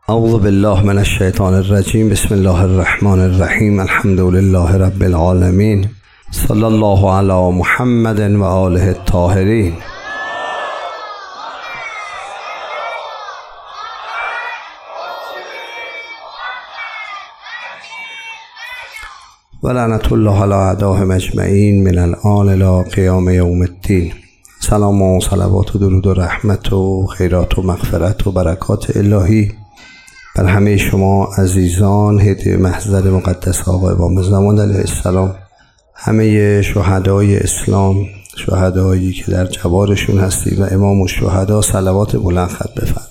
اعوذ بالله من الشیطان الرجیم. بسم الله الرحمن الرحیم. الحمد لله رب العالمین. صلی الله علی محمد و آله الطاهرین. و لعنت الله علی اعدائهم اجمعین من الآن الی قیام یوم الدین. سلام و صلوات و درود و رحمت و خیرات و مغفرت و برکات الهی بر همه شما عزیزان هدیه محضر مقدس آقا امام زمان علیه السلام، همه شهدای اسلام، شهدایی که در جوارشون هستیم و امام الشهدا، صلوات بلند خط بفرمایید.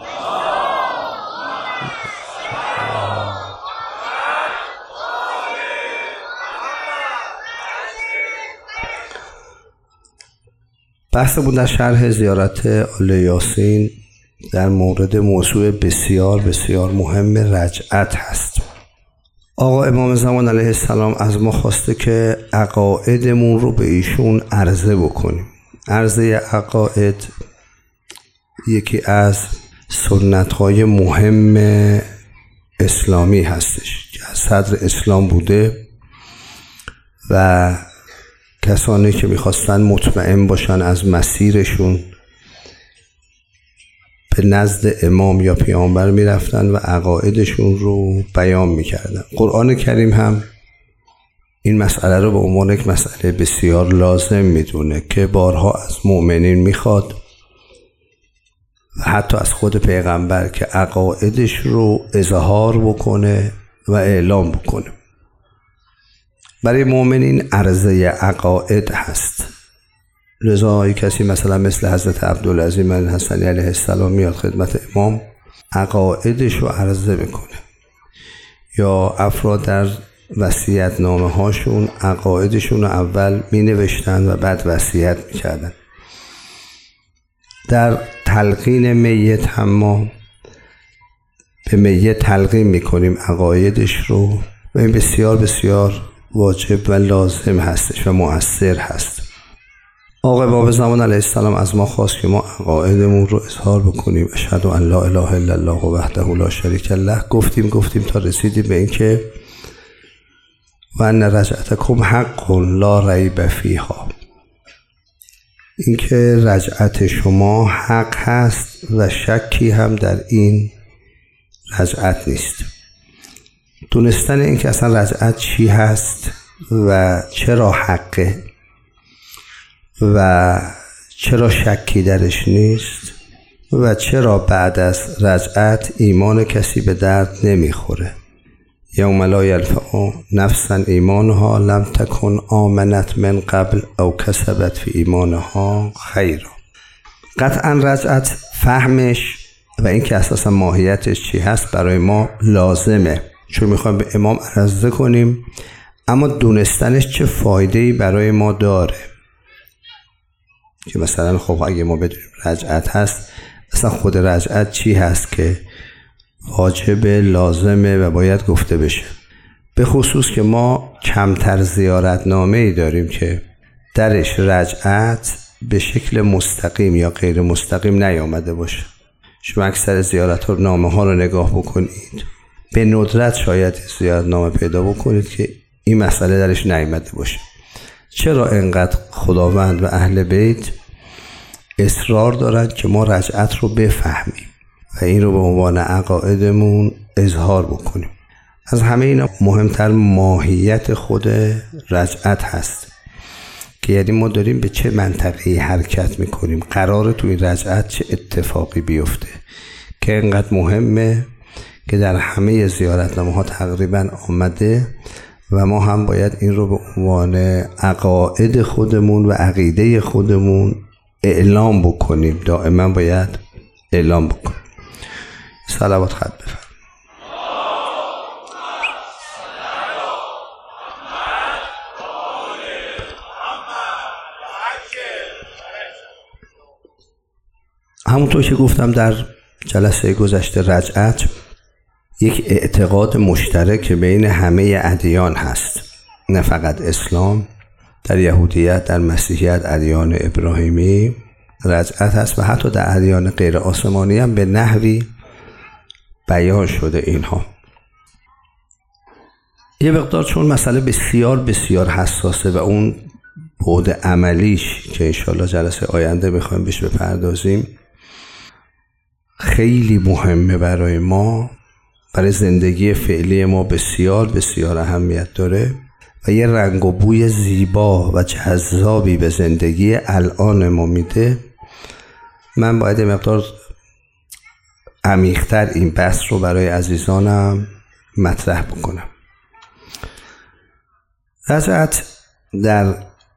بحثمون در شرح زیارت آل یاسین در مورد موضوع بسیار بسیار مهم رجعت هست. آقا امام زمان علیه السلام از ما خواسته که عقایدمون رو به ایشون عرضه بکنیم. عرضه عقاید یکی از سنت‌های مهم اسلامی هستش که از صدر اسلام بوده و کسانی که میخواستن مطمئن باشن از مسیرشون به نزد امام یا پیامبر میرفتن و عقایدشون رو بیان میکردن. قرآن کریم هم این مسئله رو به عنوان یک مسئله بسیار لازم میدونه که بارها از مؤمنین میخواد و حتی از خود پیغمبر که عقایدش رو اظهار بکنه و اعلام بکنه. برای مؤمنین عرضه عقاید هست. لذا کسی مثلا مثل حضرت عبدالعظیم الحسنی علیه السلام میاد خدمت امام، عقایدش رو عرضه میکنه، یا افراد در وصیت نامه هاشون عقایدشون رو اول می نوشتن و بعد وصیت میکردن. در تلقین میت هم ما به میت تلقین میکنیم عقایدش رو و این بسیار بسیار واجب و لازم هستش و مؤثر هست. آقا امام زمان علیه السلام از ما خواست که ما عقایدمون رو اظهار بکنیم. اشهد ان لا اله الا الله وحده لا شریک له. گفتیم تا رسیدیم به این که و ان رجعتکم حق لا ریب فیها، این که رجعت شما حق هست و شکی هم در این رجعت نیست. دونستن این که اصلا رجعت چی هست و چرا حقه و چرا شکی درش نیست و چرا بعد از رجعت ایمان کسی به درد نمیخوره. یوم لا ینفع نفسا ایمانها لم تکن آمنت من قبل او کسبت فی ایمانها خیرا. قطعا رجعت فهمش و این که اساسا ماهیتش چی هست برای ما لازمه، چون میخوایم به امام عرضه کنیم، اما دونستنش چه فایده‌ای برای ما داره. که مثلا خب اگه ما بدونیم رجعت هست، اصلا خود رجعت چی هست که واجب لازمه و باید گفته بشه. به خصوص که ما کمتر زیارتنامه‌ای داریم که درش رجعت به شکل مستقیم یا غیر مستقیم نیامده باشه. شما اکثر زیارتنامه ها رو نگاه بکنید، به ندرت شاید زیارتنامه پیدا بکنید که این مسئله درش نیامده باشه. چرا انقدر خداوند و اهل بیت اصرار دارند که ما رجعت رو بفهمیم و این رو به عنوان عقایدمون اظهار بکنیم؟ از همه اینا مهمتر ماهیت خود رجعت هست که یعنی ما داریم به چه منطقه‌ای حرکت میکنیم، قراره تو این رجعت چه اتفاقی بیفته که انقدر مهمه که در همه زیارتنامه ها تقریبا آمده و ما هم باید این رو به عنوان عقاید خودمون و عقیده خودمون اعلام بکنیم. دائما باید اعلام بکنیم. صلوات خط بفرمایید. همونطور که گفتم در جلسه گذشته، رجعت یک اعتقاد مشترک بین همه ادیان هست، نه فقط اسلام. در یهودیت، در مسیحیت، ادیان ابراهیمی رجعت هست و حتی در ادیان غیر آسمانی هم به نحوی بیان شده اینها. یه مقدار چون مسئله بسیار بسیار حساسه و اون بعد عملیش که انشالله جلسه آینده میخوایم بهش بپردازیم خیلی مهمه برای ما، برای زندگی فعلی ما بسیار بسیار اهمیت داره و یه رنگ و بوی زیبا و جذابی به زندگی الان ما میده. من باید یه مقدار عمیق‌تر این بحث رو برای عزیزانم مطرح بکنم. رجعت در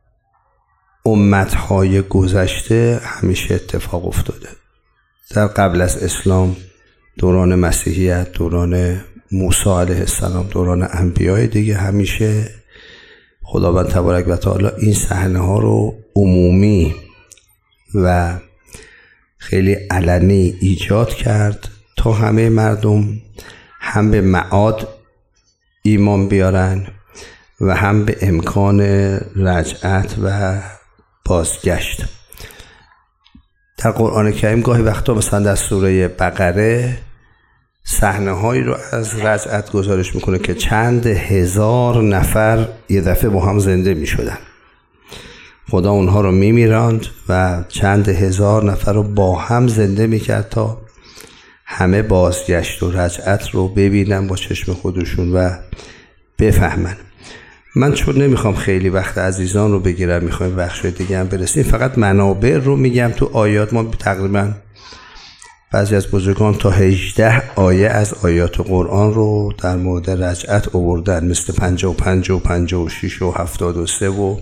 امتهای گذشته همیشه اتفاق افتاده. در قبل از اسلام، دوران مسیحیت، دوران موسی علیه السلام، دوران انبیای دیگه، همیشه خداوند تبارک و تعالی این صحنه ها رو عمومی و خیلی علنی ایجاد کرد تا همه مردم هم به معاد ایمان بیارن و هم به امکان رجعت و بازگشت. در قرآن کریم گاهی وقتا مثلا در سوره بقره صحنه هایی رو از رجعت گزارش میکنه که چند هزار نفر یه دفعه با هم زنده میشدن. خدا اونها رو میمیراند و چند هزار نفر رو با هم زنده میکرد تا همه بازگشت و رجعت رو ببینن با چشم خودشون و بفهمن. من چون نمیخوام خیلی وقت عزیزان رو بگیرم، میخوایم بخش دیگه هم برسیم، فقط منابع رو میگم. تو آیات ما تقریبا بعضی از بزرگان تا 18 آیه از آیات قرآن رو در مورد رجعت آوردن، مثل 55 و 56 و 73 و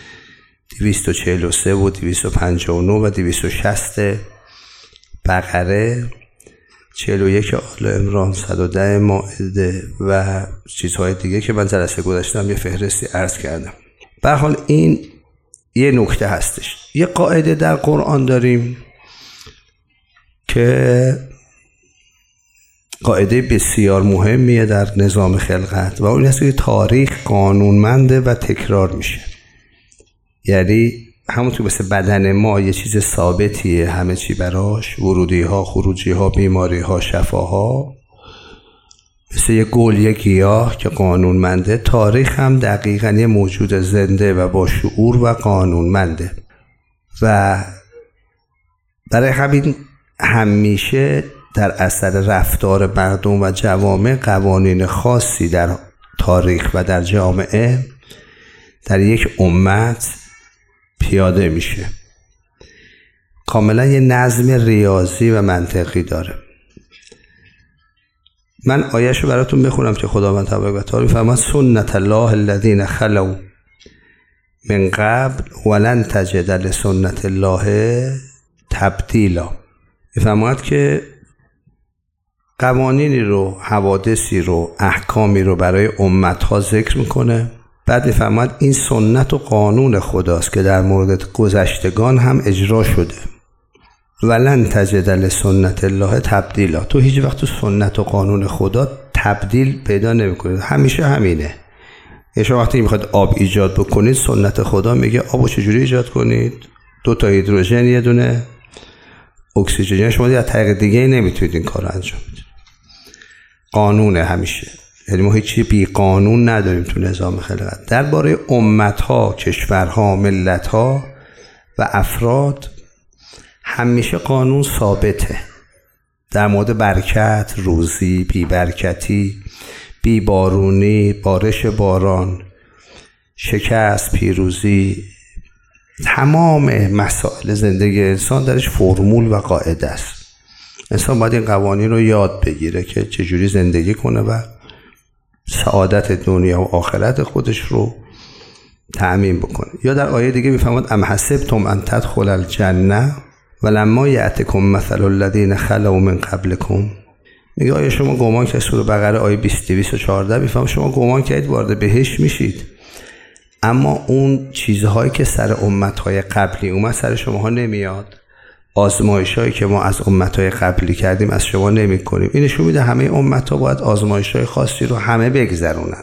243 و 259 و 260 بقره، 41 آل عمران، 110 مائده و چیزهای دیگه که من جلسه گذاشتم یه فهرستی عرض کردم. به هر حال این یه نکته هستش. یه قاعده در قرآن داریم که قاعده بسیار مهمیه در نظام خلقت و اون هست که تاریخ قانونمنده و تکرار میشه. یعنی همونطور مثل بدن ما یه چیز ثابتیه، همه چی براش، ورودی ها، خروجی ها، بیماری ها، شفاها، مثل یه گل، یه گیاه که قانونمنده، تاریخ هم دقیقاً یه موجود زنده و با شعور و قانونمنده و برای همین همیشه در اثر رفتار مردم و جوامع قوانین خاصی در تاریخ و در جامعه در یک امت پیاده میشه. کاملا یه نظم ریاضی و منطقی داره. من آیه‌شو براتون بخونم که خداوند تبارک و تعالی فرمود سنت الله الذین خلوا من قبل ولن تجد لسنت الله تبدیلا. فرمود که قوانینی رو، حوادثی رو، احکامی رو برای امت‌ها ذکر میکنه. بعد میفرماید این سنت و قانون خداست که در مورد گذشتگان هم اجرا شده. ولن تجد لسنت الله تبدیلا. تو هیچ وقت تو سنت و قانون خدا تبدیل پیدا نمی‌کنید، همیشه همینه. شما وقتی میخواید آب ایجاد بکنید، سنت خدا میگه آبو چجوری ایجاد کنید؟ 2 هیدروژن، یه دونه اکسیژن. شما از طریق دیگه نمیتونید این کارو انجام بدید. قانونه همیشه. یعنی ما هیچی بی قانون نداریم تو نظام خلقت. درباره امت‌ها، کشورها، ملت‌ها و افراد همیشه قانون ثابته. در مورد برکت، روزی، بی برکتی، بی بارونی، بارش باران، شکست، پیروزی، تمام مسائل زندگی انسان درش فرمول و قاعده است. انسان باید این قوانین رو یاد بگیره که چجوری زندگی کنه و سعادت دنیا و آخرت خودش رو تأمین بکنه. یا در آیه دیگه میفرماد ام حسبتم ان تدخلوا الجنه ولما یأتکم مثل الذین خلوا من قبلکم. میگه آیا شما گمان که سوره بقره آیه 214 میفرماد شما گمان کردید وارد بهشت میشید، اما اون چیزهایی که سر امتهای قبلی اومد سر شماها نمیاد. آزمایش‌هایی که ما از امتهای قبلی کردیم از شما نمی‌کنیم. این نشون میده همه امت‌ها باید آزمایش‌های خاصی رو همه بگذرونن.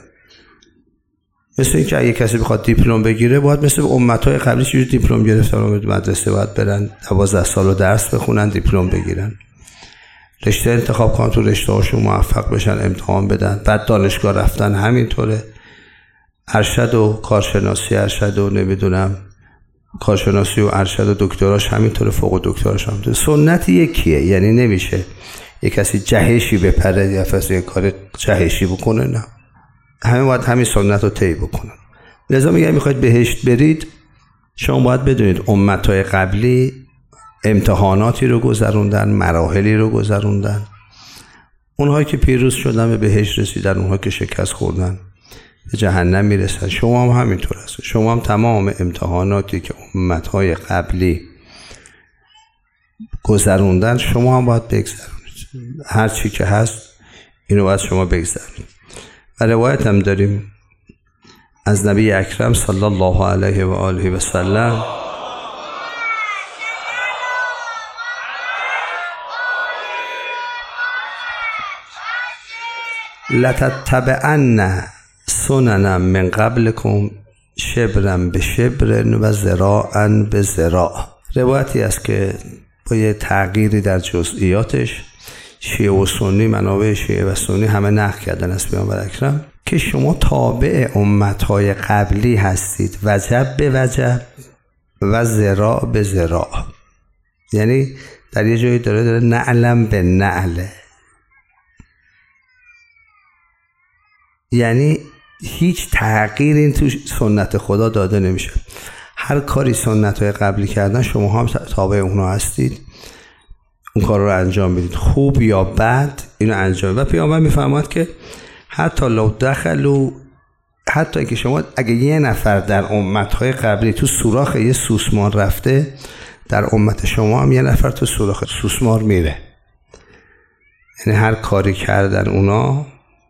مثل اینکه اگه کسی بخواد دیپلم بگیره باید مثل امت‌های قبلی چجوری دیپلم گرفتن، مدرسه باید برن 12 سال درس بخونن دیپلم بگیرن. رشته انتخاب کنن، تو رشته هاشون موفق بشن، امتحان بدن، بعد دانشگاه رفتن همینطوره. ارشد و کارشناسی، ارشد و نمیدونم کارشناسی و ارشد و دکتراش همینطوره، فوق دکتراش همینطوره. سنت یکیه، یعنی نمیشه یک کسی جهشی بپره یا فصل یک کار جهشی بکنه، نه، همه باید همین سنت رو طی بکنن. لذا میگه میخواید بهشت برید، شما باید بدونید امتهای قبلی امتحاناتی رو گذروندن، مراحلی رو گذروندن. اونهایی که پیروز شدن به بهشت رسیدن، اونها که شکست خوردن به جهنم میرسن. شما هم همینطور هست. شما هم تمام امتحاناتی که امتهای قبلی گذروندن شما هم باید بگذرونید. هر چی که هست اینو باید شما بگذرونید. و روایت هم داریم از نبی اکرم صلی الله علیه و آله و سلم لتتبعن سننا من قبلکم شبرا به شبر و ذراعا به ذراع. روایتی است که با یه تغییری در جزئیاتش شیعه و سنی، منابع شیعه و سنی همه نقل کردن از پیامبر اکرم که شما تابع امتهای قبلی هستید، وجب به وجب و ذراع به ذراع. یعنی در یه جایی داره نعلم به نعله، یعنی هیچ تغییر این تو سنت خدا داده نمیشه. هر کاری سنت‌های قبلی کردن شما هم تابع اونا هستید، اون کار رو انجام میدید، خوب یا بد اینو انجام. و پیامبر میفرماد که حتی لو دخلوا، حتی که شما اگه یه نفر در امت‌های قبلی تو سوراخ یه سوسمار رفته، در امت شما هم یه نفر تو سوراخ سوسمار میره. یعنی هر کاری کردن اونا،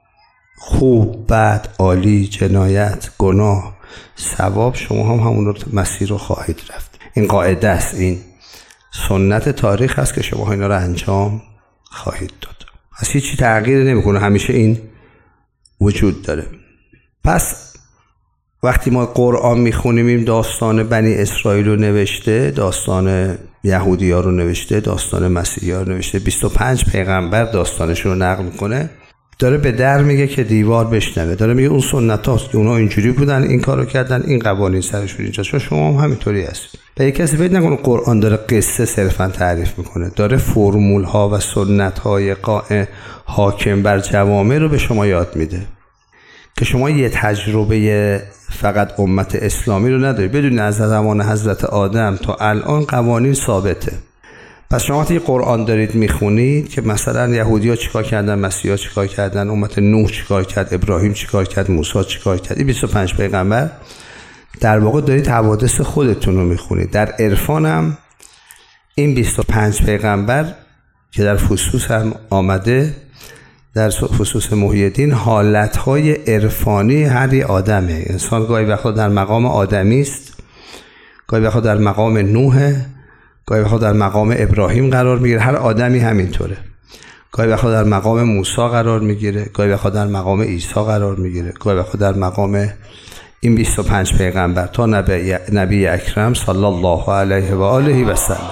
خوب، بد، عالی، جنایت، گناه، ثواب، شما هم همون مسیر رو خواهید رفت. این قاعده است، این سنت تاریخ است که شما اینا رو انجام خواهید داد. پس هیچی تغییر نمیکنه، همیشه این وجود داره. پس وقتی ما قرآن میخونیم، این داستان بنی اسرائیل رو نوشته، داستان یهودی ها رو نوشته، داستان مسیحی ها رو نوشته، 25 پیغمبر داستانشون رو نقل میکنه، داره به در میگه که دیوار بشنوه، داره میگه اون سنت هاست که اونا اینجوری بودن، این کارو کردن، این قوانین سرشون اینجا. شما هم همینطوری هستید. به یک کسی فکر نکنه قرآن داره قصه صرفا تعریف میکنه، داره فرمول ها و سنت های حاکم بر جوامع رو به شما یاد میده که شما یه تجربه فقط امت اسلامی رو ندارید. بدون از زمان حضرت آدم تا الان قوانین ثابته. پس شما وقتی قرآن دارید میخونید که مثلا یهودی‌ها چیکار کردن، مسیحی‌ها چیکار کردن، امت نوح چیکار کرد، ابراهیم چیکار کرد، موسی چیکار کرد، این 25 پیغمبر، در واقع دارید حوادث خودتون رو میخونید. در عرفان هم این 25 پیغمبر که در فصوص هم آمده، در فصوص محی الدین، حالتهای عرفانی هر یه آدمه. انسان گاهی وقتا در مقام آدمی است، گاهی وقتا در مقام نوحه، گاهی وقتا در مقام ابراهیم قرار میگیره. هر آدمی همینطوره. گاهی وقتا در مقام موسی قرار میگیره، گاهی وقتا در مقام عیسی قرار میگیره، گاهی وقتا در مقام این 25 پیغمبر تا نبی اکرم صلی الله علیه و آله و سلم.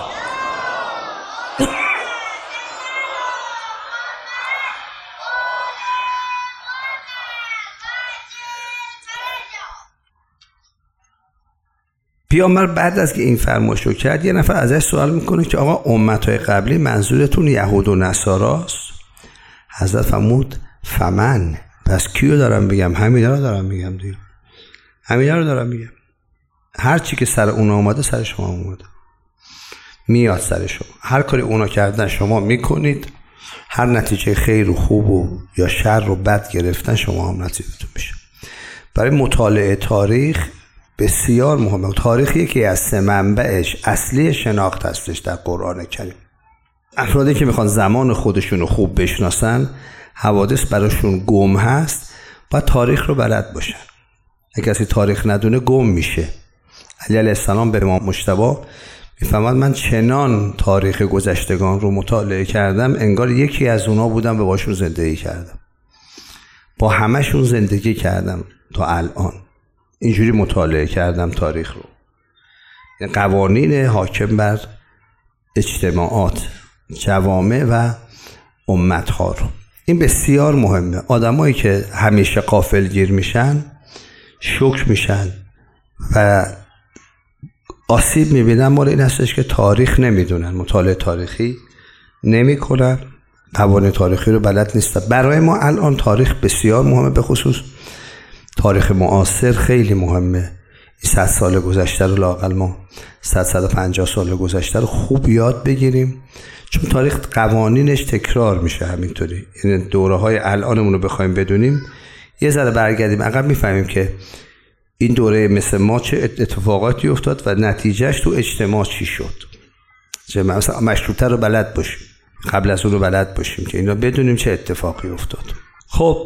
پیامبر بعد از که این فرمایش رو کرد، یه نفر ازش سوال میکنه که آقا امتهای قبلی منظورتون یهود و نصاراست؟ حضرت فرمود فمن، پس کیو دارم بگم؟ همینا رو دارم میگم دیگه، همینا رو دارم میگم. هر چی که سر اونا اومده سر شما اومده، میاد سر شما. هر کاری اونا کردن شما میکنید، هر نتیجه خیر و خوب و یا شر و بد گرفتن شما هم نتیجهتون میشه. برای مطالعه تاریخ بسیار مهمه. تاریخ یکی از سه منبعش اصلی شناخت هستش در قرآن کریم. افرادی که میخوان زمان خودشون رو خوب بشناسن، حوادث براشون گم هست، باید تاریخ رو بلد باشن. اگه کسی تاریخ ندونه گم میشه. علی علیه السلام به امام مجتبی میفهمد من چنان تاریخ گذشتگان رو مطالعه کردم انگار یکی از اونا بودم و باشون زندگی کردم، با همشون زندگی کردم تا الان. اینجوری مطالعه کردم تاریخ رو. قوانین حاکم بر اجتماعات، جوامع و امتها رو. این بسیار مهمه. آدمایی که همیشه غافلگیر میشن، شوک میشن و آسیب میبینن، مال این هستش که تاریخ نمیدونن، مطالعه تاریخی نمیکنن، قوانین تاریخی رو بلد نیستن. برای ما الان تاریخ بسیار مهمه، به خصوص تاریخ معاصر خیلی مهمه. 100 سال گذشته رو لااقل ما 150 سال گذشته رو خوب یاد بگیریم، چون تاریخ قوانینش تکرار میشه همینطوری. یعنی دوره‌های الانمون رو بخوایم بدونیم، یه ذره برگردیم عقب، میفهمیم که این دوره مثل ما چه اتفاقاتی افتاد و نتیجهش تو اجتماع چی شد. چه مثلا مشروطه رو بلد باشیم، قبل از اون رو بلد باشیم که اینا بدونیم چه اتفاقی افتاد. خب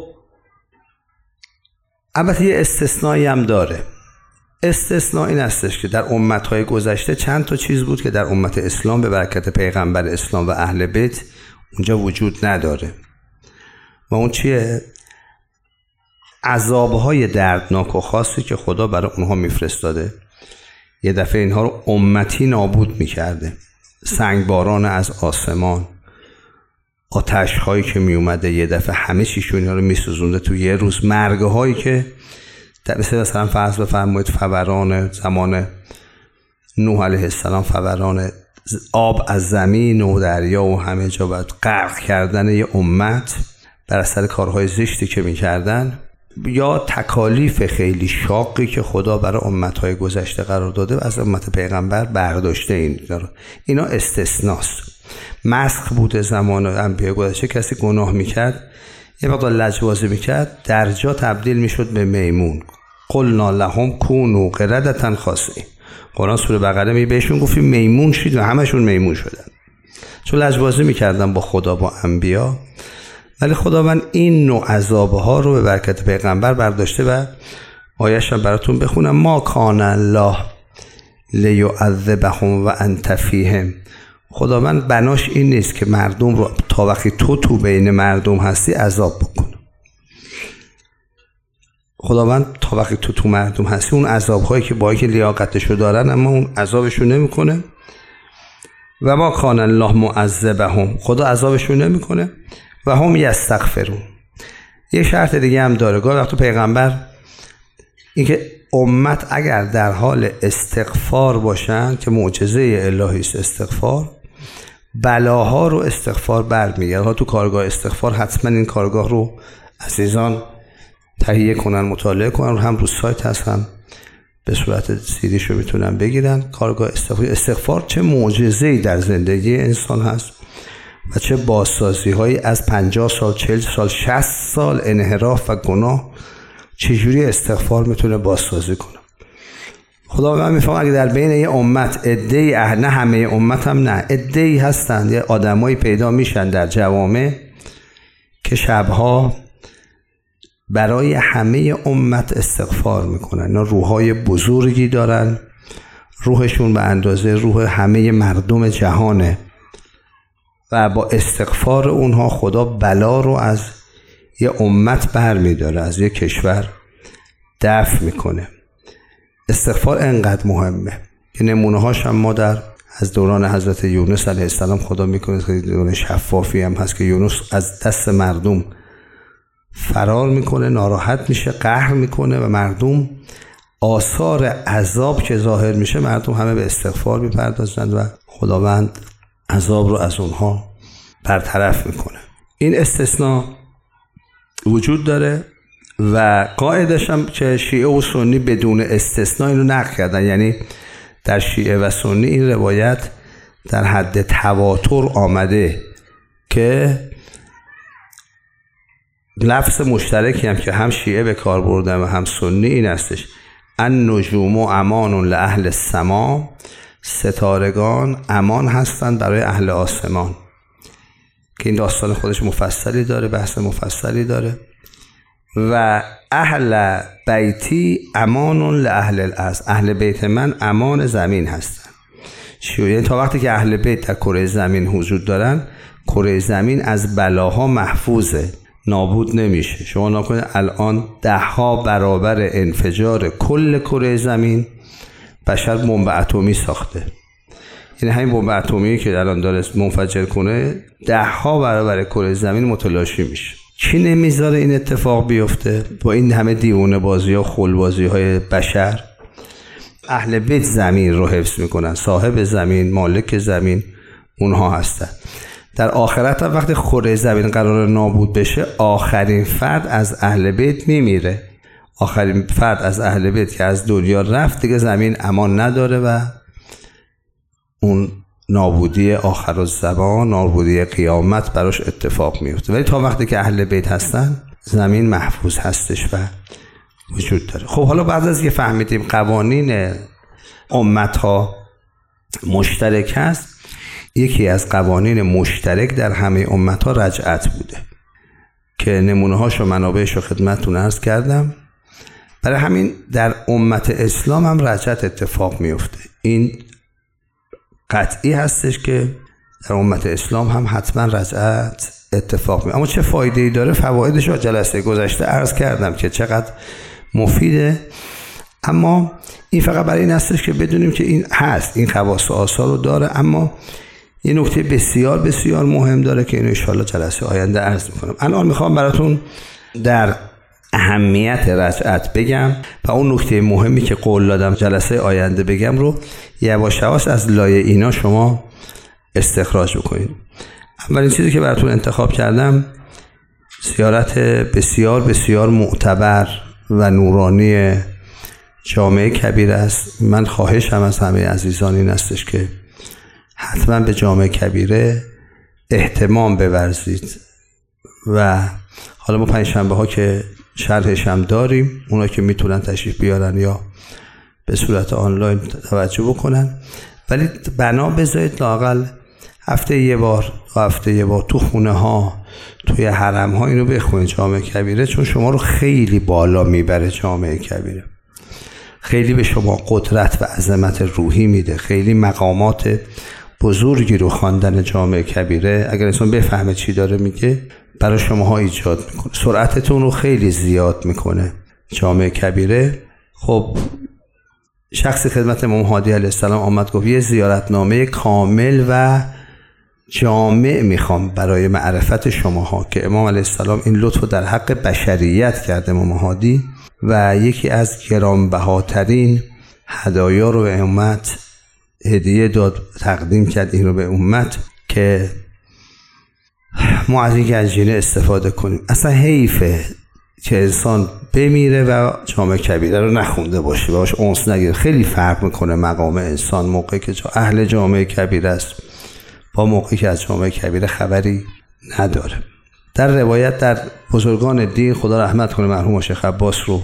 البته یه استثنایی هم داره. استثناء این هستش که در امت‌های گذشته چند تا چیز بود که در امت اسلام به برکت پیغمبر اسلام و اهل بیت اونجا وجود نداره. و اون چیه؟ عذاب‌های دردناک و خاصی که خدا برای اونها میفرستاده. یه دفعه اینها رو امتی نابود میکرده. سنگباران از آسمان، آتش‌هایی که میومده یه دفعه همه چیشون اینا رو میسوزونده تو یه روز. مرگ‌هایی که مثلا فرض بفرمایید فوران زمان نوح علیه السلام، فوران آب از زمین و دریا و همه جا، بعد غرق کردن یه امت بر اثر کارهای زشتی که میکردن، یا تکالیف خیلی شاقی که خدا برای امتهای گذشته قرار داده و از امت پیغمبر برداشته. اینا استثناست. مسخ بوده زمان انبیاء گذشته، کسی گناه میکرد یه مقدار لجبازی میکرد، درجا تبدیل میشد به میمون. قلنا لهم کونوا قردة خاسئین. قرآن سوره بقره می بهشون گفتیم میمون شید و همشون میمون شدن، چون لجبازی میکردن با خدا، با انبیا. ولی خداوند این نوع عذابها رو به برکت پیغمبر برداشته و آیه‌اش هم براتون بخونم. ما کان الله لیعذبهم و انت فیهم. خداوند بناش این نیست که مردم رو تا وقتی تو بین مردم هستی عذاب بکنه. خداوند تا وقتی تو مردم هستی اون عذاب‌هایی که با اینکه لیاقتشو دارن اما اون عذابشو نمیکنه. و ما کان الله معذبهم، خدا عذابشو نمیکنه و هم یستغفرون. یه شرط دیگه هم داره. گاهی وقتا پیغمبر اینکه امت اگر در حال استغفار باشن، که معجزه الهی است استغفار، بلاها رو استغفار برمیگرده. تو کارگاه استغفار حتما این کارگاه رو عزیزان تهیه کنن، مطالعه کنن، هم رو سایت هست، هم به صورت سیدیش رو میتونن بگیرن. کارگاه استغفار چه معجزه‌ای در زندگی انسان هست و چه بازسازی هایی از 50 سال، 40 سال، 60 سال انحراف و گناه چجوری استغفار میتونه بازسازی کنه. خدا من میفهمم اگه در بین یه امت عده‌ای، نه همه امت هم نه، عده‌ای هستن، یه آدمایی پیدا میشن در جوامع که شبها برای همه امت استغفار میکنن. اینا روحای بزرگی دارن، روحشون به اندازه روح همه مردم جهانه و با استغفار اونها خدا بلا رو از یه امت بر میداره، از یه کشور دفع میکنه. استغفار انقدر مهمه که نمونه هاش هم ما در از دوران حضرت یونس علیه السلام خدا میکنه که دوران شفافی هم هست که یونس از دست مردم فرار میکنه، ناراحت میشه، قهر میکنه و مردم آثار عذاب که ظاهر میشه، مردم همه به استغفار میپردازند و خداوند عذاب رو از اونها برطرف میکنه. این استثناء وجود داره و قاعدش هم که شیعه و سنی بدون استثناء اینو نقل کردن. یعنی در شیعه و سنی این روایت در حد تواتر آمده که لفظ مشترکی هم که هم شیعه به کار بردن و هم سنی این هستش: النجوم امان لاهل السما. ستارگان امان هستند برای اهل آسمان، که این داستان خودش مفصلی داره، بحث مفصلی داره. و اهل بیتی امان لاهل الارض. اهل بیت من امان زمین هستن. یعنی تا وقتی که اهل بیت در کره زمین وجود دارن، کره زمین از بلاها محفوظه، نابود نمیشه. شما نکنید الان 10 برابر انفجار کل کره زمین بشر بمب اتمی ساخته. یعنی همین بمب اتمی که الان داره منفجر کنه 10 برابر کره زمین متلاشی میشه. چی نمیذاره این اتفاق بیفته؟ با این همه دیوونه بازی ها، خل بازی های بشر، اهل بیت زمین رو حفظ میکنن، صاحب زمین، مالک زمین اونها هستن. در آخرت هم وقتی کره زمین قرار نابود بشه، آخرین فرد از اهل بیت میمیره. آخرین فرد از اهل بیت که از دنیا رفت دیگه زمین امان نداره و اون نابودی آخرالزمان، نابودی قیامت براش اتفاق میفته. ولی تا وقتی که اهل بیت هستن زمین محفوظ هستش و وجود داره. خب حالا بعد از که فهمیدیم قوانین امت ها مشترک هست، یکی از قوانین مشترک در همه امت ها رجعت بوده که نمونه هاشو منابعشو خدمتتون عرض کردم. برای همین در امت اسلام هم رجعت اتفاق میفته. این قطعی هستش که در امت اسلام هم حتما رجعت اتفاق میفته. اما چه فایده ای داره؟ فوایدش رو جلسه گذشته عرض کردم که چقدر مفیده. اما این فقط برای این هستش که بدونیم که این هست، این خواص و آثار رو داره. اما یه نکته بسیار بسیار مهم داره که اینو انشاءالله جلسه آینده عرض میکنم. الان میخوام براتون در اهمیت رجعت بگم و اون نکته مهمی که قول دادم جلسه آینده بگم رو یواش یواش از لایه اینا شما استخراج بکنید. اولین چیزی که براتون انتخاب کردم زیارت بسیار بسیار معتبر و نورانی جامع کبیر است. من خواهشم از همه عزیزان این استش که حتما به جامع کبیره اهتمام بورزید و حالا ما پنجشنبه ها که شرحش هم داریم، اونا که میتونن تشریف بیارن یا به صورت آنلاین توجه بکنن، ولی بنا بذارید لااقل هفته یه بار تو خونه ها، توی حرم ها اینو بخونید جامع کبیره، چون شما رو خیلی بالا میبره. جامع کبیره خیلی به شما قدرت و عظمت روحی میده، خیلی مقامات بزرگی رو خواندن جامع کبیره اگر انسان بفهمه چی داره میگه برای شماها ایجاد میکنه. سرعتتون رو خیلی زیاد میکنه جامع کبیره. خب شخص خدمت امام هادی علیه السلام آمد گفت یه زیارتنامه کامل و جامع میخوام برای معرفت شماها، که امام علیه السلام این لطف در حق بشریت کرده امام هادی و یکی از گرانبهاترین هدایا رو به امت هدیه داد، تقدیم کرد این رو به امت که ما از این گنجینه استفاده کنیم. اصلا حیفه که انسان بمیره و جامع کبیره رو نخونده باشه، باش اونس نگیره. خیلی فرق میکنه مقام انسان موقعی که اهل جامع کبیره است با موقعی که از جامع کبیره خبری نداره. در روایت در بزرگان دین، خدا رحمت کنه مرحوم شیخ عباس رو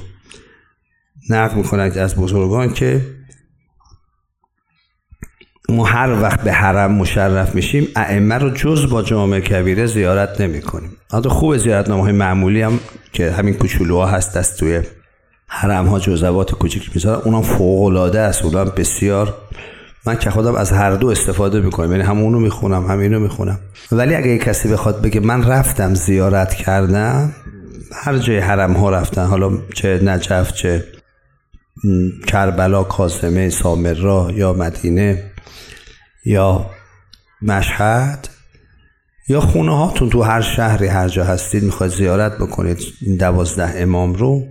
نقل میکنند از بزرگان که ما هر وقت به حرم مشرف میشیم ائمه رو جز با جامع کبیره زیارت نمی کنیم. حتی خوب زیارتنامه‌های معمولی هم که همین کوچولوها هست دست توی حرم ها جزوات کوچیک میذارن، اونم فوق العاده است، اونم بسیار. من که خودم از هر دو استفاده میکنم، یعنی هم اونو میخونم هم اینو میخونم. ولی اگه کسی بخواد بگه من رفتم زیارت کردم، هر جای حرم ها رفتن، حالا چه نجف، چه کربلا، کاظمه، سامرا یا مدینه یا مشهد یا خونه هاتون، تو هر شهری هر جا هستید میخواید زیارت بکنید این 12 امام رو،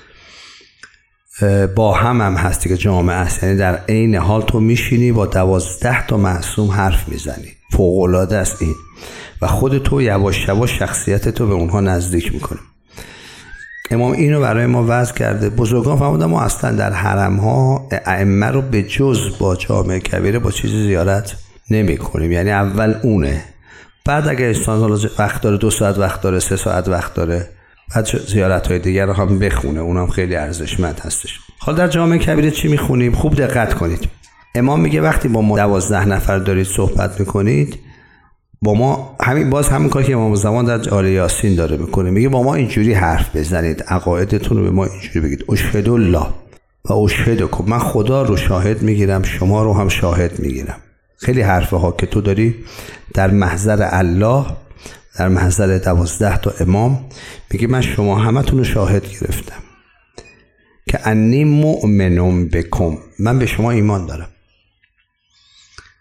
با هم هستی که جامعه است، یعنی در عین حال تو میشینی با 12 تا معصوم حرف میزنی. فوق العاده است این و خود تو یواش یواش شخصیت تو به اونها نزدیک میکنه. امام اینو برای ما وضع کرده. بزرگان فرمودن ما اصلا در حرم ها ائمه رو به جز با جامع کبیره با چیزی زیارت نمی کنیم، یعنی اول اونه، بعد اگه انسان حالا وقت داره 2 ساعت وقت داره 3 ساعت وقت داره بعد زیارت های دیگر رو هم بخونه، اونم خیلی ارزشمند هستش. حالا در جامع کبیره چی میخونیم؟ خوب دقت کنید. امام میگه وقتی با ما 12 نفر دارید صحبت میکنید، با ما همین کاری که امام زمان در آل یاسین داره میکنه، میگه با ما اینجوری حرف بزنید، عقایدتون رو به ما اینجوری بگید. اشهد الله و اشهدکم، من خدا رو شاهد میگیرم، شما رو هم شاهد میگیرم. خیلی حرفه ها که تو داری در محضر الله، در محضر 12 تا امام، میگه من شما همتون رو شاهد گرفتم که انی مؤمنم بکم، من به شما ایمان دارم.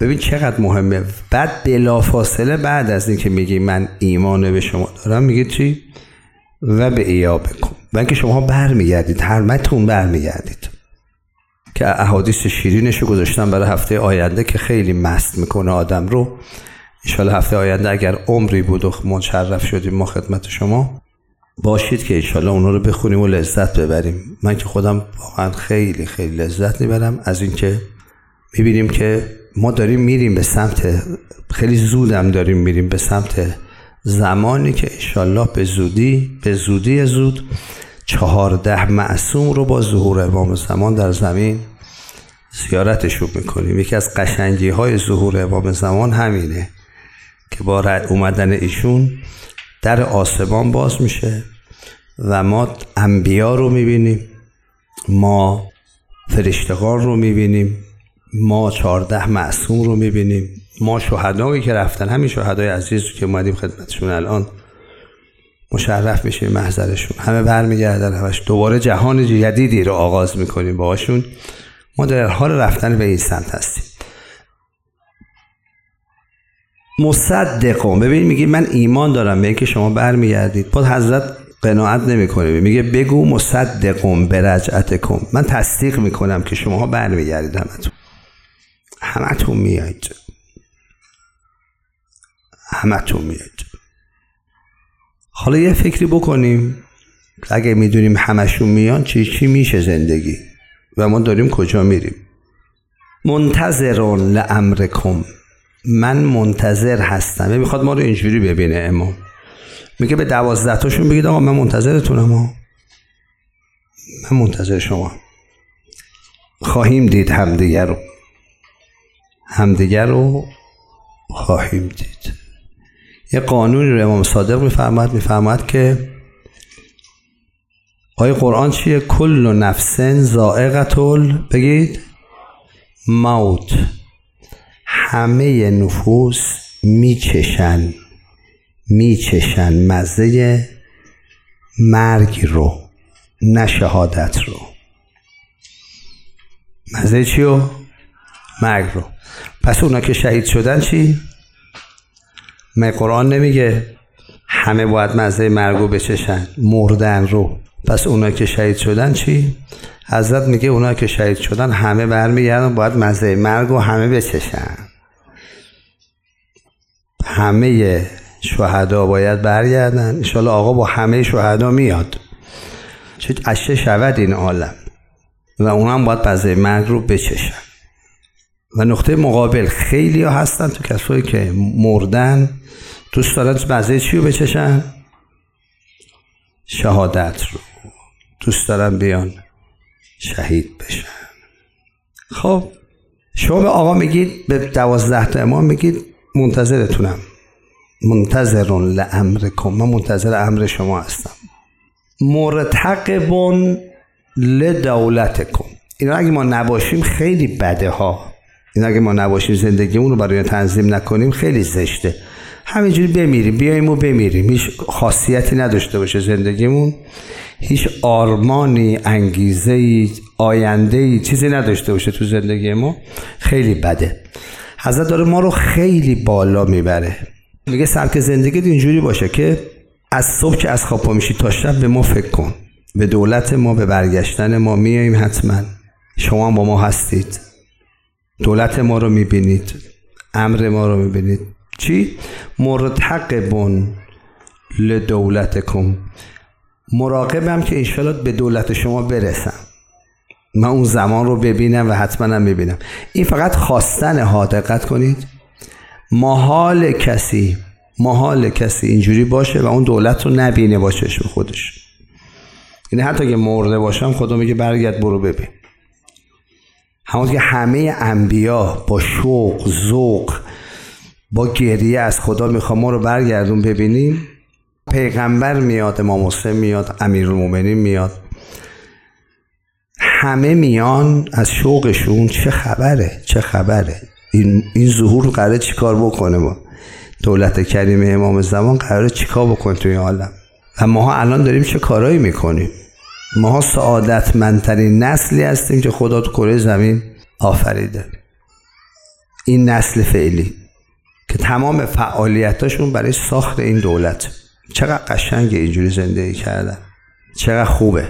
ببین چقدر مهمه. بعد بلافاصله بعد از این که میگی من ایمان به شما دارم، میگی چی؟ و به ایابکم، و اینکه شما برمیگردید، همتون برمیگردید، که احادیث شیرینشو گذاشتم برای هفته آینده که خیلی مست میکنه آدم رو. انشالله هفته آینده اگر عمری بود و مشرف شدیم ما خدمت شما باشید که انشالله اونا رو بخونیم و لذت ببریم. من که خودم واقعا خیلی خیلی لذت میبرم از این که میبینیم که ما داریم میریم به سمت، خیلی زودم داریم میریم به سمت زمانی که انشالله به زودی زود 14 معصوم رو با ظهور امام زمان در زمین زیارتشون میکنیم. یکی از قشنگی های ظهور امام زمان همینه که با اومدن ایشون در آسمان باز میشه و ما انبیا رو میبینیم، ما فرشتگان رو میبینیم، ما 14 معصوم رو میبینیم، ما شهدایی که رفتن، همین شهدای عزیز که اومدیم خدمتشون الان مشرف میشیم محضرشون، همه برمیگردن، همش دوباره جهان جدیدی رو آغاز میکنیم باهاشون. ما در حال رفتن به این سمت هستیم. مصدقون، ببین میگی من ایمان دارم به اینکه شما برمیگردید، باز حضرت قناعت نمیکنه، میگه بگو مصدقون برجعتکم، من تصدیق میکنم که شما برمیگردید، همتون میایید. حالا یه فکری بکنیم، اگه میدونیم همشون میان چی میشه زندگی و ما داریم کجا میریم. منتظرون لامرکم، من منتظر هستم. میخواد ما رو اینجوری ببینه امام، میگه به 12 تاشون بگید آقا من منتظرتونم، من منتظر شما. خواهیم دید همدیگر رو خواهیم دید. یه قانونی رو امام صادق میفرماد که آیه قرآن چیه؟ کل نفس ذائقة بگید موت، همه نفوس میچشن مزه مرگ رو، نه شهادت رو. مزه چی رو؟ مرگ رو. پس اونا که شهید شدن چی؟ مگه قرآن نمیگه همه باید مزه مرگ رو بچشن، مردن رو؟ پس اونا که شهید شدن چی؟ حضرت میگه اونا که شهید شدن همه برمیگردن باید مزه مرگ رو همه بچشن. همه شهدا باید برگردن. انشالله آقا با همه شهدا میاد، چه عشه شود این عالم، و اونا هم باید مزه مرگ رو بچشن. و نقطه مقابل خیلی ها هستن تو کسایی که مردن دوست دارن مزه چی رو بچشن؟ شهادت رو دوست دارن، بیان شهید بشن. خب شما به آقا میگید، به 12 تا امام میگید منتظرتونم، منتظرون لامرکم، من منتظر امر شما هستم. مرتقبون لدولتکم، اینا اگه ما نباشیم خیلی بده ها. اینا اگه ما نباشیم زندگیمون رو برای تنظیم نکنیم خیلی زشته. همینجوری بمیریم، بیاییم و بمیریم، هیچ خاصیتی نداشته باشه زندگیمون، هیچ آرمانی، انگیزه‌ای، آینده‌ای، چیزی نداشته باشه تو زندگی ما، خیلی بده. حضرت داره ما رو خیلی بالا میبره، میگه سبک زندگیت اینجوری باشه که از صبح که از خواب پا میشی تا شب به ما فکر کن، به دولت ما، به برگشتن ما میاییم حتما، شما هم با ما هستید، دولت ما رو میبینید، امر ما رو میبینید. چی؟ مرتقبون لدولتکم، مراقبم که انشالله به دولت شما برسم، من اون زمان رو ببینم و حتما هم ببینم. این فقط خواستن ها، دقت کنید. محال کسی اینجوری باشه و اون دولت رو نبینه با چشم خودش. یعنی حتی که مرده باشم خدا میگه برگرد برو ببین. همونطور که همه انبیا با شوق، ذوق، با گریه از خدا میخوام ما رو برگردون ببینیم، پیغمبر میاد، امام حسین میاد، امیرالمومنین میاد، همه میان از شوقشون. چه خبره این ظهور قراره چیکار بکنه؟ با دولت کریم امام زمان قراره چیکار بکنه توی عالم؟ و ماها الان داریم چه کارایی میکنیم؟ ماها سعادتمندترین نسلی هستیم که خدا تو کره زمین آفریده. این نسل فعلی که تمام فعالیتاشون برای ساخت این دولت. چقدر قشنگه اینجوری زندگی کردن، چقدر خوبه،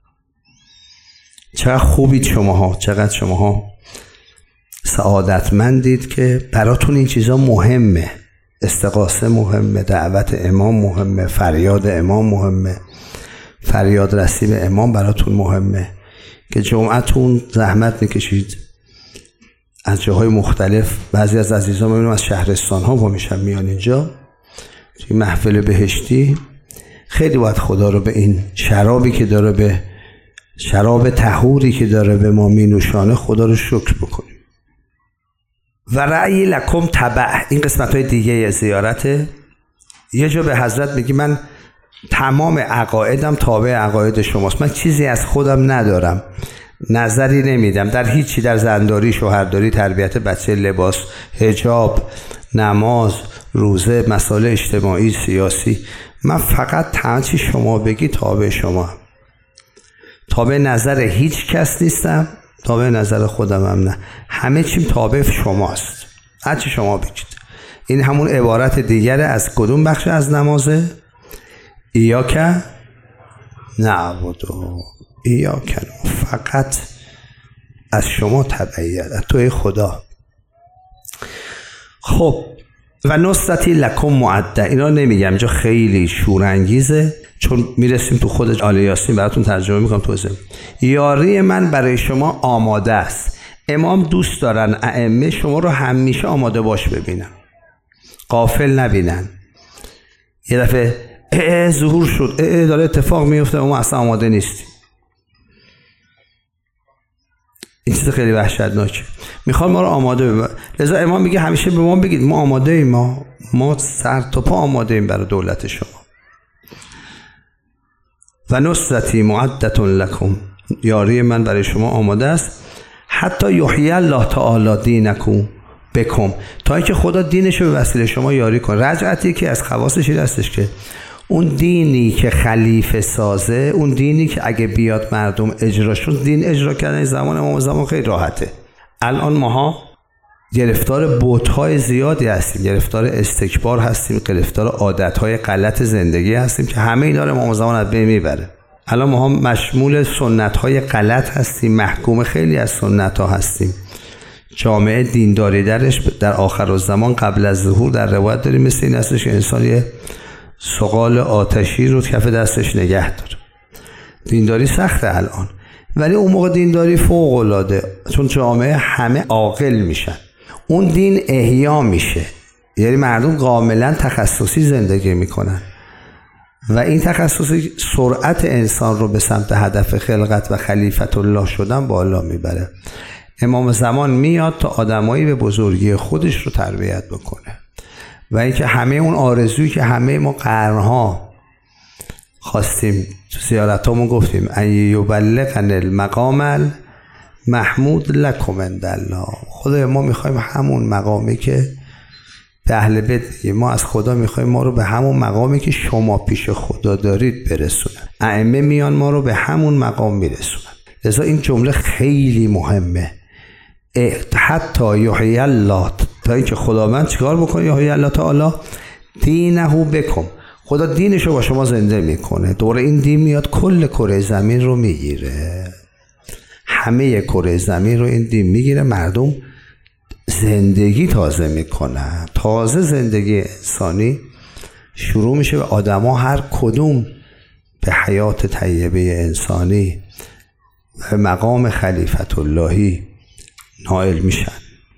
چقدر خوبید شماها، چقدر شماها سعادتمندید که براتون این چیزا مهمه. استغاثه مهمه، دعوت امام مهمه، فریاد امام مهمه، فریاد رسی به امام براتون مهمه که جمعتون زحمت میکشید از جاهای مختلف. بعضی از عزیزان میبینم از شهرستان ها با میشن میان اینجا توی محفل بهشتی. خیلی باید خدا رو به این شرابی که داره، به شراب طهوری که داره به ما مینوشانه، خدا رو شکر بکنیم. و رأی لکم تبع، این قسمت های دیگه زیارته. یه جا به حضرت میگی من تمام عقایدم تابع عقاید شماست، من چیزی از خودم ندارم، نظری نمیدم در هیچی، در زنداری، شوهرداری، تربیت بچه، لباس، حجاب، نماز، روزه، مسائل اجتماعی، سیاسی. من فقط هرچی شما بگی تابع شما، تابع نظر هیچ کس نیستم، تابع نظر خودم هم نه، همه چیم تابع شماست، هرچی شما بگید. این همون عبارت دیگره از کدوم بخش از نمازه؟ ایاک نعبد و ایاک نستعین، فقط از شما تبعیت، توی خدا. خب و نصرتی لکم معده، اینا نمیگم اینجا، خیلی شورانگیزه چون میرسیم تو خود آل یاسین، براتون ترجمه میکنم توضیح. یاری من برای شما آماده است. امام دوست دارن ائمه شما رو همیشه آماده باش ببینن، غافل نبینن. یه دفعه ظهور شد، داره اتفاق میفته، ما اصلا آماده نیستیم. این چیز خیلی وحشتناکه. میخوان ما رو آماده ببینن. لذا امام میگه همیشه به ما بگید ما آماده ایم، ما سر تا پا آماده ایم برای دولت شما. و نصرتی معدة لکم، یاری من برای شما آماده است. حتی یحیی الله تعالی دینکم بکم، تا اینکه خدا دینش رو به وسیله شما یاری کنه. رجعتی که از خواصش این هستش که اون دینی که خلیفه سازه، اون دینی که اگه بیاد مردم اجراشون، دین اجرا کردن زمان امام زمان خیلی راحته. الان ماها گرفتار بت‌های زیادی هستیم، گرفتار استکبار هستیم، گرفتار عادت‌های غلط زندگی هستیم که همه اینا رو امام زمان از بین میبره. الان ماها مشمول سنت‌های غلط هستیم، محکوم خیلی از سنت‌ها هستیم. جامعه دینداری درش در آخرالزمان قبل از ظهور در روایت داریم مثل این هستش که انسان یه سقال آتشی رو کف دستش نگه داره. دینداری سخته الان، ولی اون موقع دینداری فوق‌العاده، چون جامعه همه عاقل میشن، اون دین احیا میشه، یعنی مردم کاملا تخصصی زندگی میکنن و این تخصصی سرعت انسان رو به سمت هدف خلقت و خلیفت الله شدن بالا میبره. امام زمان میاد تا آدمایی به بزرگی خودش رو تربیت بکنه و اینکه همه اون آرزویی که همه ما قرنها خواستیم تو زیارتامون گفتیم ان یبلغن المقام محمود لکم عند الله، خدای ما میخوایم همون مقامی که به اهل بیت میگه، ما از خدا میخوایم ما رو به همون مقامی که شما پیش خدا دارید برسونن. ائمه میان ما رو به همون مقام میرسونن. لذا این جمله خیلی مهمه. حتی یحیی الله، تا اینکه خداوند چیکار بکنه؟ یحیی الله تعالی دینه بکم، خدا دینش رو با شما زنده میکنه. دوره این دین میاد کل کره زمین رو میگیره، همه کره زمین رو این دین میگیره، مردم زندگی تازه میکنن، تازه زندگی انسانی شروع میشه و آدما هر کدوم به حیات طیبه انسانی و مقام خلیفت اللهی نائل میشن.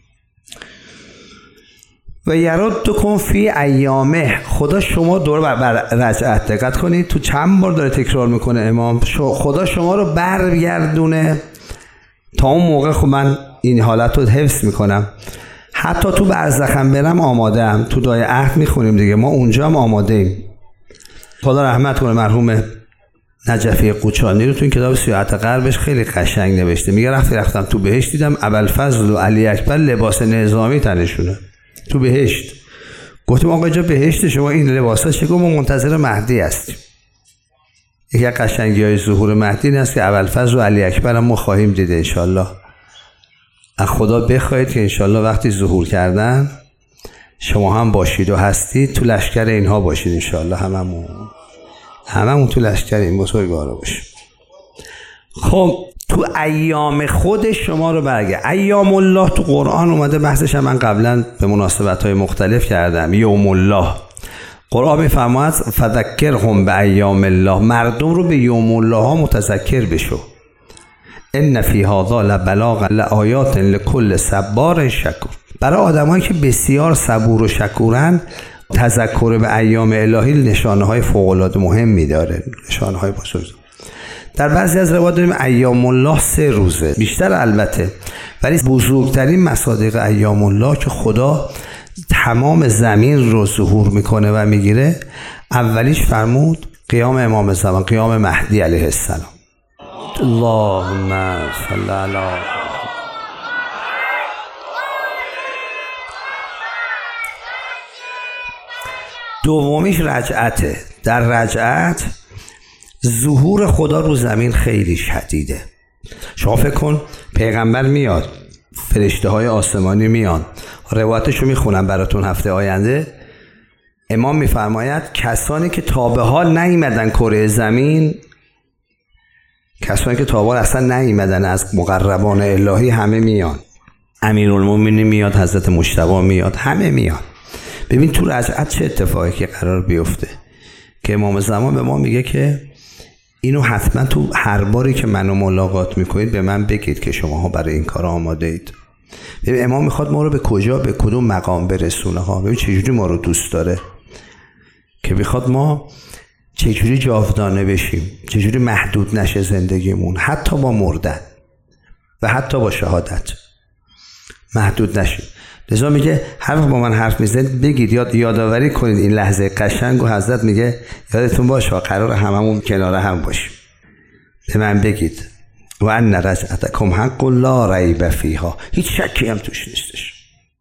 و یردکم فی ایامه، خدا شما دور بر رجعت، دقت کنید تو چند بار داره تکرار میکنه امام، خدا شما رو برگردونه تا اون موقع. خب من این حالت رو حفظ میکنم، حتی تو برزخم برم آماده ام. تو دعای عهد میخونیم دیگه، ما اونجا هم آماده ایم. خدا رحمت کنه مرحوم نجفی قوچانی رو تو این کتاب سیاحت غربش خیلی قشنگ نوشته. میگه رفتم تو بهشت دیدم ابوالفضل و علی اکبر لباس نظامی تنشونه تو بهشت. گفتم آقا جا بهشت شما این لباسا چه؟ گفت ما منتظر مهدی هستیم. یکی از قشنگی‌های ظهور مهدی این است که ابوالفضل و علی اکبر هم ما خواهیم دید ان شاء الله. از خدا بخواید که انشالله وقتی ظهور کردن شما هم باشید و هستید، تو لشکر اینها باشید انشالله. هممون تو لشکر این بزرگوارا باشید. خب تو ایام خودش شما رو برگرد. ایام الله تو قرآن اومده، بحثش هم من قبلا به مناسبت‌های مختلف کردم. یوم الله قرآن میفرماید فذکرهم به ایام الله، مردم رو به یوم الله ها متذکر بشو. ان فی هذا لبلاغا لآیات لکل صبار شکور. برای آدمایی که بسیار صبور و شکورن تذکر به ایام الهی نشانه های فوق العاده مهمی داره، نشانه های بزرگ. در بعضی از روایات داریم ایام الله 3 روزه، بیشتر البته، ولی بزرگترین مصادیق ایام الله که خدا تمام زمین رو ظهور میکنه و میگیره، اولیش فرمود قیام امام زمان، قیام مهدی علیه السلام. اللهم صل علی. دومیش رجعته. در رجعت ظهور خدا رو زمین خیلی شدیده. شما فکر کن پیغمبر میاد، فرشته های آسمانی میان، روایتشو میخونم براتون هفته آینده. امام میفرماید کسانی که تا به حال نیامدن کره زمین، کسانی که تا به حال اصلا نیامدن از مقربان الهی همه میان. امیرالمومنین میاد، حضرت مجتبی میاد، همه میان. ببین تو رجعت چه اتفاقی که قرار بیفته که امام زمان به ما میگه که اینو حتما تو هر باری که منو ملاقات میکنید به من بگید که شماها برای این کار آماده اید. ببین امام میخواد ما رو به کجا، به کدوم مقام برسونه ها. ببین چجوری ما رو دوست داره که میخواد ما چجوری جاودانه بشیم، چجوری محدود نشه زندگیمون، حتی با مردن و حتی با شهادت محدود نشیم. لذا میگه هر وقت با من حرف میزنید بگید، یادآوری کنید این لحظه قشنگ. و حضرت میگه یادتون باشه قرار هممون کنار هم باشیم، به من بگید و ان رجعتکم حق لا ریب فیها، هیچ شکی هم توش نیستش،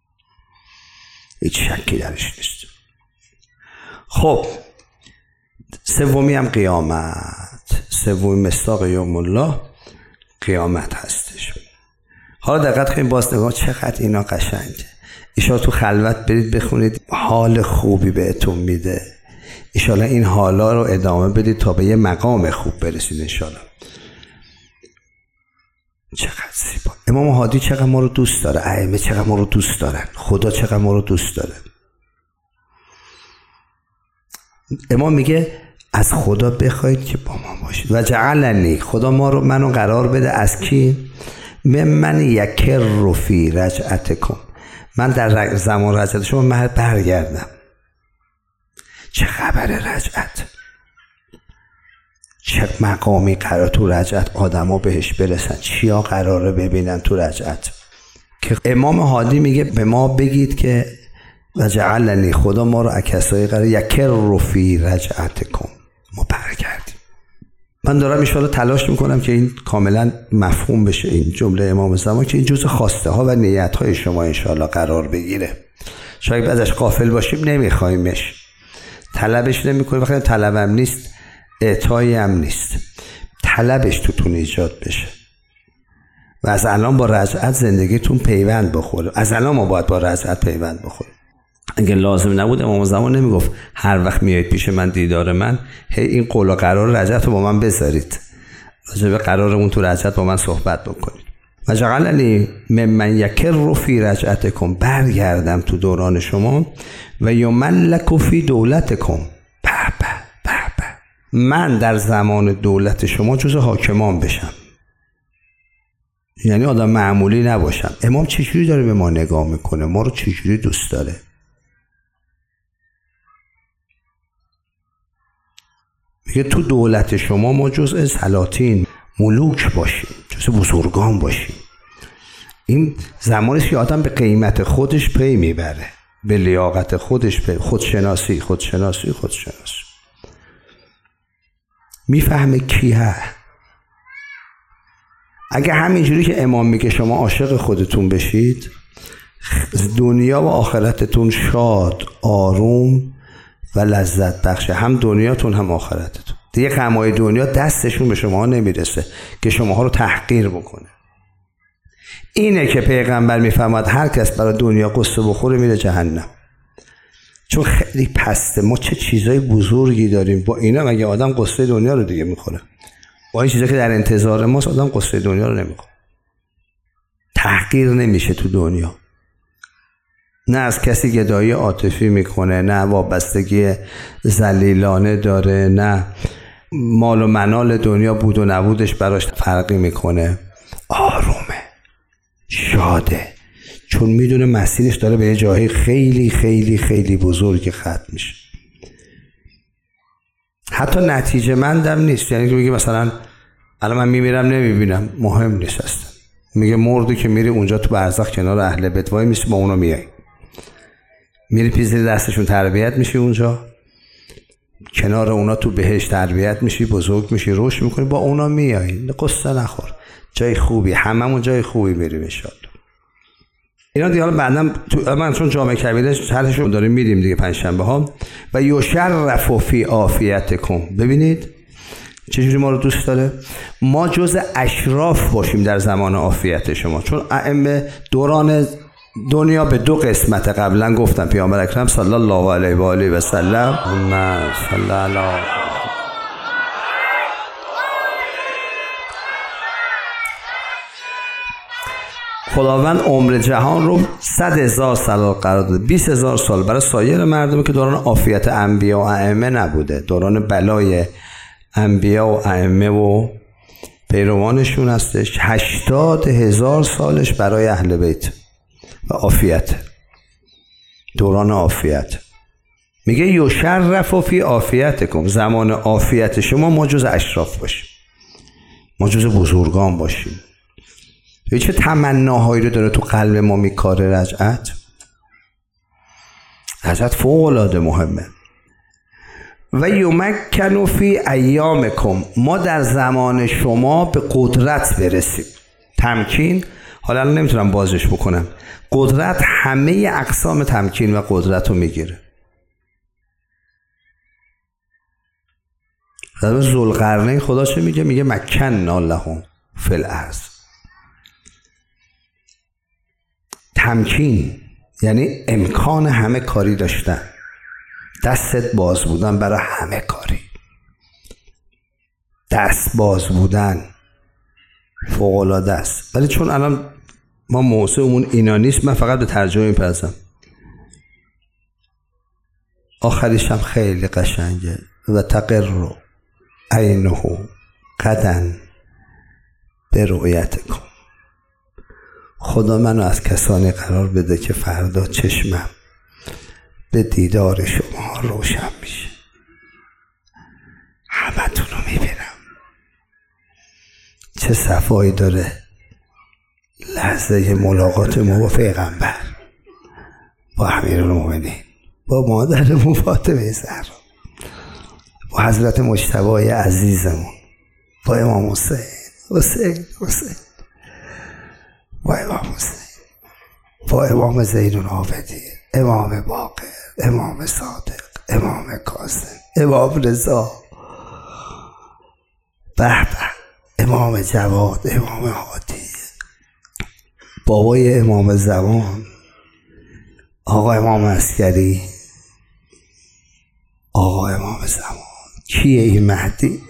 هیچ شکی درش نیست. خب سومی هم قیامت، سومی مصداق یوم الله قیامت هستش. حالا دقت کنید، باز نگاه چقدر اینا قشنگه. ایشالا تو خلوت برید بخونید، حال خوبی بهتون میده. ایشالا این حالا رو ادامه بدید تا به یه مقام خوب برسید انشالا. چقدر زیبا. امام هادی چقدر ما رو دوست داره، ائمه چقدر ما رو دوست دارن، خدا چقدر ما رو دوست داره. امام میگه از خدا بخواید که با ما باشید. و جعلنی، خدا منو قرار بده از کی؟ من یکر فی رجعتکم، من در زمان رجعت شما من برگردم. چه خبر رجعت؟ چه مقامی قرار تو رجعت آدم ها بهش برسن؟ چیا قراره ببینن تو رجعت؟ که امام هادی میگه به ما بگید که و جعلنی، خدا ما رو کسایی قرار یکر فی رجعتکم، ما برگردیم. من دارم انشاءالله تلاش میکنم که این کاملا مفهوم بشه این جمله امام زمان، که این جزء خواسته ها و نیت های شما انشاءالله قرار بگیره. شاید ازش غافل باشیم، نمیخوایمش، طلبش نمیکنیم، وقتی طلبم نیست اعطایی هم نیست، طلبش توتون ایجاد بشه و از الان با رجعت زندگیتون پیوند بخوره. از الان ما باید با رجعت پیوند بخوریم. اگه لازم نبود امام زمان نمیگفت هر وقت میایید پیش من دیدار من این قول و قرار رجعت رو با من بذارید، راجع به قرارمون تو رجعت با من صحبت بکنید. و جعلنی ممن یکر فی رجعتکم، برگردم تو دوران شما. و یملک فی دولتکم، من در زمان دولت شما جزء حاکمان بشم، یعنی آدم معمولی نباشم. امام چجوری داره به ما نگاه میکنه، ما رو چجوری دوست داره؟ میگه تو دولت شما ما جزء سلاطین ملوک باشیم، جزء بزرگان باشیم. این زمانی که آدم به قیمت خودش پی میبره، به لیاقت خودش پی، خودشناسی میفهمه کیه. اگه همینجوری که امام میگه شما عاشق خودتون بشید، دنیا و آخرتتون شاد، آروم و لذت بخشه، هم دنیاتون هم آخرتتون. دیگه غمای دنیا دستشون به شما نمیرسه که شماها رو تحقیر بکنه. اینه که پیغمبر میفرماد هر کس برای دنیا قصه بخوره میره جهنم، چون خیلی پسته. ما چه چیزای بزرگی داریم، با اینا مگه آدم قصه دنیا رو دیگه میخوره؟ با این چیزا که در انتظار ماست آدم قصه دنیا رو نمیخوره. تحقیر نمیشه تو دنیا، نه از کسی گدایی عاطفی میکنه، نه وابستگی ذلیلانه داره، نه مال و منال دنیا بود و نبودش براش فرقی میکنه. آرومه، شاده، چون میدونه مسیرش داره به یه جایی خیلی خیلی خیلی بزرگ ختم میشه. حتی نتیجه مندم نیست، یعنی که میگه مثلا الان من میمیرم نمیبینم، مهم نیست اصلا. میگه مردی که میری اونجا تو برزخ کنار اهل بیت وای میسی، با اونا میای، میری پیش زیر دستشون تربیت میشی، اونجا کنار اونا تو بهشت تربیت میشی، بزرگ میشی، رشد میکنی، با اونا میای. قصه نخور، جای خوبی، هممون جای خوبی میریم ان شاء الله. اینا دیگه حالا بعدم من چون جامعه کبیره شرحشو داریم میدیم دیگه پنجشنبه ها. و یشرف فی عافیتکم. ببینید چجوری ما رو دوست داره. ما جز اشراف باشیم در زمان عافیت شما، چون ائمه دوران دنیا به دو قسمت قبلا گفتم. پیامبر اکرم صلی الله علیه و آله و سلم صلی الله خداوند عمر جهان رو 100,000 سال قرار داده، 20,000 سال برای سایر مردم که دوران عافیت انبیا و ائمه نبوده، دوران بلای انبیا و ائمه و پیروانشون هستش. 80,000 سالش برای اهل بیت و عافیت، دوران عافیت. میگه یشرف فی عافیتکم، زمان عافیت شما ما جز اشراف باشیم، ما جز بزرگان باشیم. چه تمناهایی رو داره تو قلب ما میکاره رجعت. رجعت فوق العاده مهمه. و یمکن فی ایامکم، ما در زمان شما به قدرت برسیم. تمکین، حالا نمیتونم بازش بکنم، قدرت همه اقسام تمکین و قدرت رو میگیره. در ذوالقرنین خدا چه میگه؟ میگه مکننا لهم فی الارض. تمکین یعنی امکان همه کاری داشتن، دستت باز بودن برای همه کاری، دست باز بودن فوق العاده است. ولی چون الان ما موضوعمون اینا نیست، من فقط به ترجمه میپرسم. آخریش هم خیلی قشنگه. و تقر عینه غدا برؤیتکم. خدا منو از کسانی قرار بده که فردا چشمم به دیدار شما روشن میشه، همتون رو میبینم. چه صفایی داره لحظه ملاقات ما با پیغمبر، با امیرالمومنین، با مادرمون فاطمه زهرا، با حضرت مجتبی عزیزمون، با امام حسین، با امام حسین، با امام زین العابدین، امام باقر، امام صادق، امام کاظم، امام رضا، به امام جواد، امام هادی، بابای امام زمان، آقا امام عسکری، آقا امام زمان. کیه این مهدی؟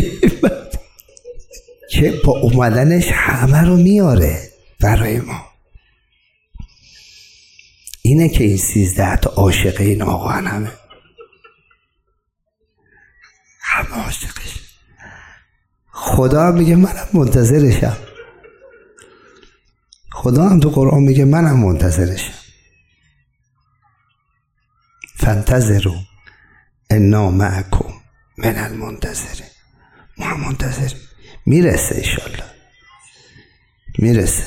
که با اومدنش همه رو میاره برای ما. اینه که این 13 تا عاشق این آقا همه عاشقش. خدا هم میگه منم منتظرشم. خدا هم تو قرآن میگه منم منتظرشم. فانتظروا انا معکم من المنتظرین. ما هم منتظریم. میرسه انشالله، میرسه.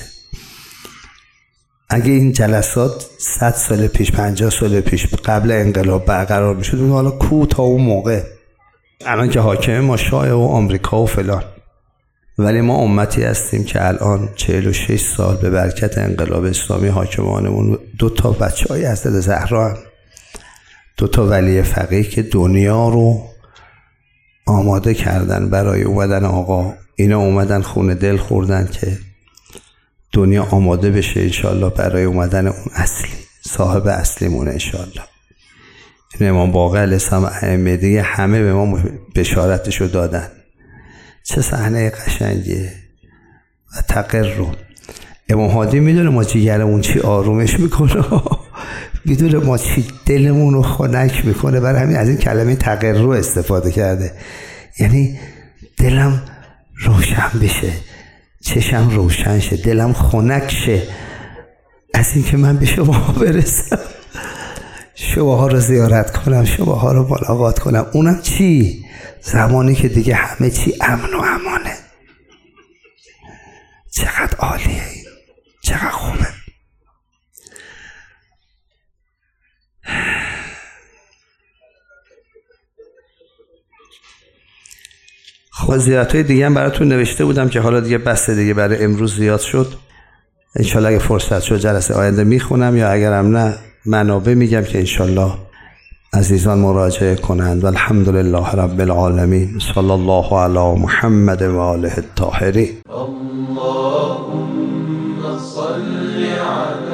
اگه این جلسات 100 سال پیش، 50 سال پیش قبل انقلاب برقرار میشد، حالا کو تا اون موقع؟ الان که حاکم ما شاه و آمریکا و فلان، ولی ما امتی هستیم که الان 46 سال به برکت انقلاب اسلامی حاکمانمون 2 تا بچه‌های حضرت زهرا، 2 تا ولی فقیه که دنیا رو آماده کردن برای اومدن آقا. اینا اومدن خون دل خوردن که دنیا آماده بشه انشالله برای اومدن اون اصلی، صاحب اصلیمونه انشالله. این امام باقر علیه السلام، ائمه دیگه همه به ما بشارتشو دادن. چه صحنه قشنگیه و تقر. امام هادی میدونه ما جیگرمون چی آرومش میکنه، میدونه ما چی دلمون رو خنک میکنه، برای همین از این کلمه تقر استفاده کرده. یعنی دلم روشن بشه، چشم روشن شه، دلم خنک شه از این که من به شما برسم، شماها رو زیارت کنم، شماها رو ملاقات کنم. اونم چی؟ زمانی که دیگه همه چی امن و امانه. چقدر عالیه این، چقدر خوبه. خب زیارت‌های دیگه هم براتون نوشته بودم که حالا دیگه بس دیگه برای امروز زیاد شد. انشالله اگه فرصت شد جلسه آینده میخونم، یا اگرم نه منابع میگم که انشالله عزیزان مراجعه کنند. و الحمدلله رب العالمین. صلی الله علی محمد و آله الطاهرین. اللهم صل علی